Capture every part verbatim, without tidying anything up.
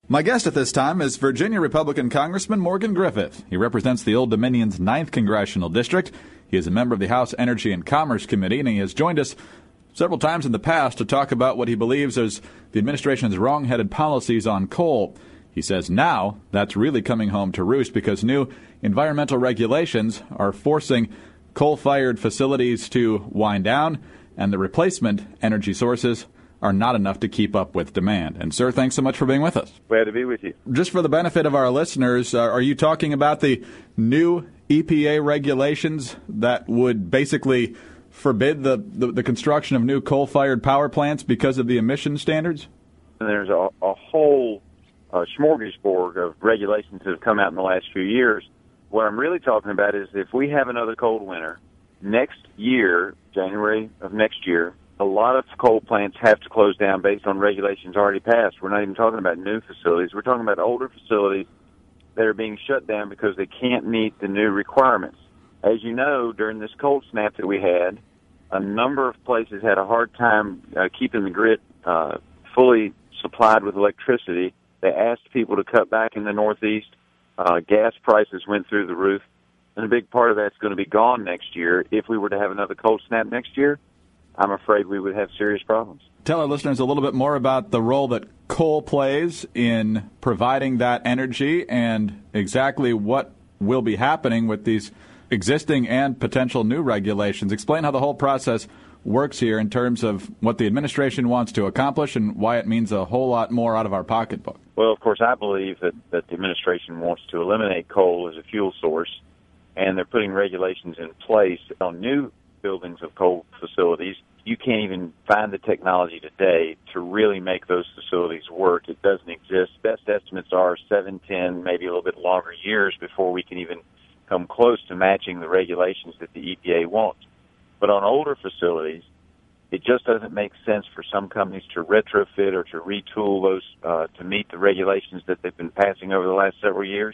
My guest at this time is Virginia Republican Congressman Morgan Griffith. He represents the Old Dominion's ninth Congressional District. He is a member of the House Energy and Commerce Committee, and he has joined us several times in the past to talk about what he believes is the administration's wrong-headed policies on coal. He says now that's really coming home to roost because new environmental regulations are forcing coal-fired facilities to wind down, and the replacement energy sources are not enough to keep up with demand. And, sir, thanks so much for being with us. Glad to be with you. Just for the benefit of our listeners, uh, are you talking about the new E P A regulations that would basically forbid the, the, the construction of new coal-fired power plants because of the emission standards? And there's a, a whole uh, smorgasbord of regulations that have come out in the last few years. What I'm really talking about is if we have another cold winter, next year, January of next year, a lot of coal plants have to close down based on regulations already passed. We're not even talking about new facilities. We're talking about older facilities that are being shut down because they can't meet the new requirements. As you know, during this cold snap that we had, a number of places had a hard time uh, keeping the grid uh, fully supplied with electricity. They asked people to cut back in the Northeast. Uh, gas prices went through the roof. And a big part of that's going to be gone next year. If we were to have another cold snap next year, I'm afraid we would have serious problems. Tell our listeners a little bit more about the role that coal plays in providing that energy and exactly what will be happening with these existing and potential new regulations. Explain how the whole process works here in terms of what the administration wants to accomplish and why it means a whole lot more out of our pocketbook. Well, of course, I believe that, that the administration wants to eliminate coal as a fuel source, and they're putting regulations in place on new buildings of coal facilities. You can't even find the technology today to really make those facilities work. It doesn't exist. Best estimates are seven, ten, maybe a little bit longer years before we can even come close to matching the regulations that the E P A wants. But on older facilities, it just doesn't make sense for some companies to retrofit or to retool those uh, to meet the regulations that they've been passing over the last several years.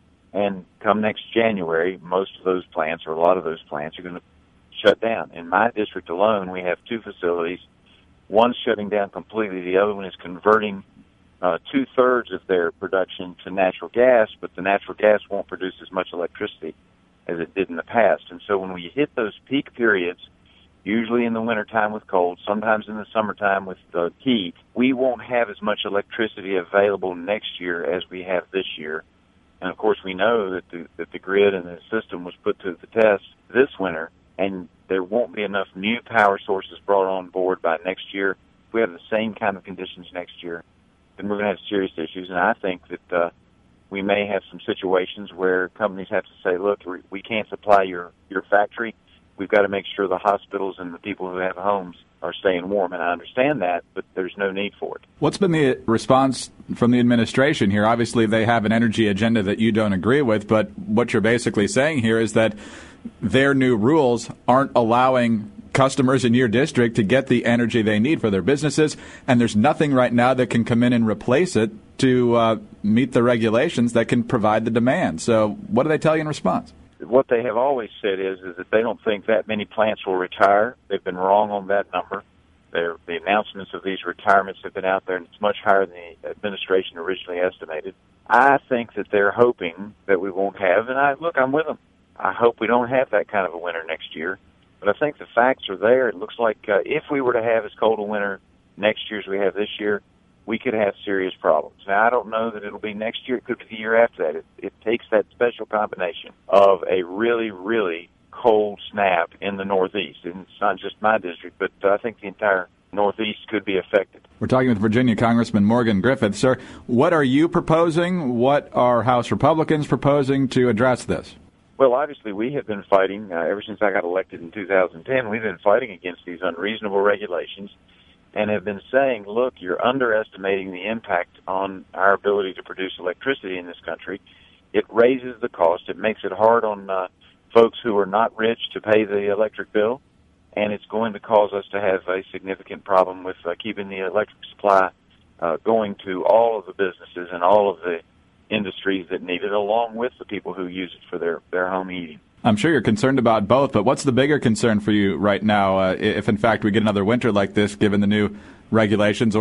And come next January, most of those plants, or a lot of those plants, are going to shut down. In my district alone, we have two facilities. One's shutting down completely. The other one is converting uh, two-thirds of their production to natural gas, but the natural gas won't produce as much electricity as it did in the past. And so when we hit those peak periods, usually in the wintertime with cold, sometimes in the summertime with uh, heat, we won't have as much electricity available next year as we have this year. And, of course, we know that the, that the grid and the system was put to the test this winter, and there won't be enough new power sources brought on board by next year. If we have the same kind of conditions next year, then we're going to have serious issues. And I think that uh, we may have some situations where companies have to say, look, we can't supply your, your factory. We've got to make sure the hospitals and the people who have homes are staying warm. And I understand that, but there's no need for it. What's been the response from the administration here? Obviously, they have an energy agenda that you don't agree with, but what you're basically saying here is that their new rules aren't allowing customers in your district to get the energy they need for their businesses, and there's nothing right now that can come in and replace it to uh, meet the regulations that can provide the demand. So what do they tell you in response? What they have always said is, is that they don't think that many plants will retire. They've been wrong on that number. They're, the announcements of these retirements have been out there, and it's much higher than the administration originally estimated. I think that they're hoping that we won't have, and I look, I'm with them. I hope we don't have that kind of a winter next year. But I think the facts are there. It looks like uh, if we were to have as cold a winter next year as we have this year, we could have serious problems. Now, I don't know that it'll be next year. It could be the year after that. It, it takes that special combination of a really, really cold snap in the Northeast. And it's not just my district, but uh, I think the entire Northeast could be affected. We're talking with Virginia Congressman Morgan Griffith. Sir, what are you proposing? What are House Republicans proposing to address this? Well, obviously, we have been fighting, uh, ever since I got elected in two thousand ten, we've been fighting against these unreasonable regulations and have been saying, look, you're underestimating the impact on our ability to produce electricity in this country. It raises the cost. It makes it hard on uh, folks who are not rich to pay the electric bill, and it's going to cause us to have a significant problem with uh, keeping the electric supply uh, going to all of the businesses and all of the industries that need it, along with the people who use it for their, their home heating. I'm sure you're concerned about both, but what's the bigger concern for you right now uh, if, in fact, we get another winter like this, given the new regulations, or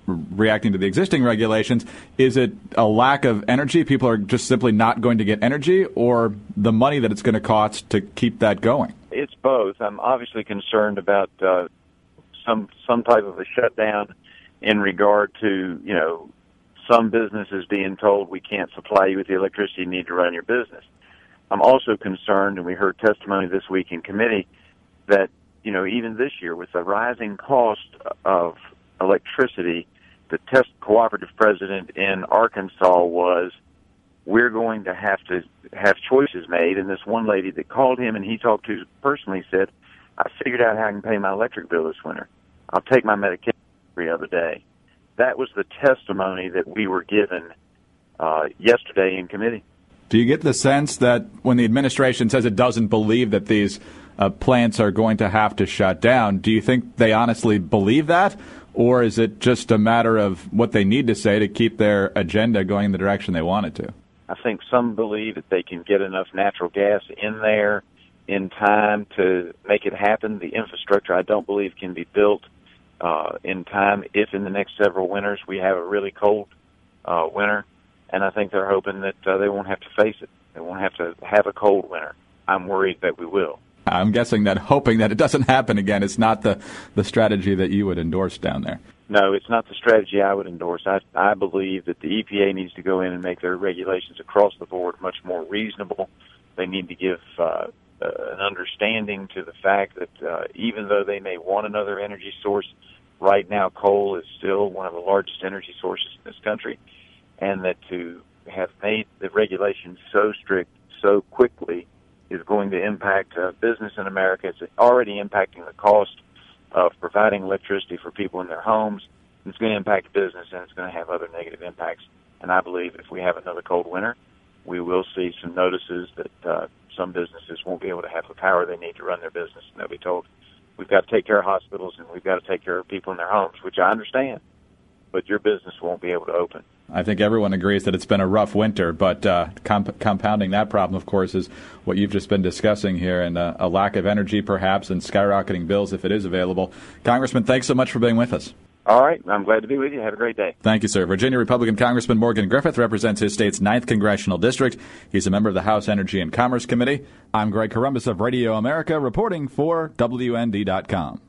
reacting to the existing regulations. Is it a lack of energy? People are just simply not going to get energy, or the money that it's going to cost to keep that going? It's both. I'm obviously concerned about uh, some some type of a shutdown in regard to, you know, some businesses being told we can't supply you with the electricity you need to run your business. I'm also concerned, and we heard testimony this week in committee, that, you know, even this year with the rising cost of electricity, the test cooperative president in Arkansas was, we're going to have to have choices made. And this one lady that called him and he talked to personally said, I figured out how I can pay my electric bill this winter. I'll take my medication every other day. That was the testimony that we were given uh, yesterday in committee. Do you get the sense that when the administration says it doesn't believe that these uh, plants are going to have to shut down, do you think they honestly believe that? Or is it just a matter of what they need to say to keep their agenda going in the direction they want it to? I think some believe that they can get enough natural gas in there in time to make it happen. The infrastructure, I don't believe, can be built uh, in time if in the next several winters we have a really cold uh, winter. And I think they're hoping that uh, they won't have to face it. They won't have to have a cold winter. I'm worried that we will. I'm guessing that hoping that it doesn't happen again is not the, the strategy that you would endorse down there. No, it's not the strategy I would endorse. I, I believe that the E P A needs to go in and make their regulations across the board much more reasonable. They need to give uh, uh, an understanding to the fact that uh, even though they may want another energy source, right now coal is still one of the largest energy sources in this country, and that to have made the regulations so strict so quickly is going to impact uh, business in America. It's already impacting the cost of providing electricity for people in their homes. It's going to impact business, and it's going to have other negative impacts. And I believe if we have another cold winter, we will see some notices that uh, some businesses won't be able to have the power they need to run their business. And they'll be told, we've got to take care of hospitals and we've got to take care of people in their homes, which I understand, but your business won't be able to open. I think everyone agrees that it's been a rough winter, but uh, comp- compounding that problem, of course, is what you've just been discussing here, and uh, a lack of energy, perhaps, and skyrocketing bills if it is available. Congressman, thanks so much for being with us. All right. I'm glad to be with you. Have a great day. Thank you, sir. Virginia Republican Congressman Morgan Griffith represents his state's ninth Congressional District. He's a member of the House Energy and Commerce Committee. I'm Greg Columbus of Radio America, reporting for W N D dot com.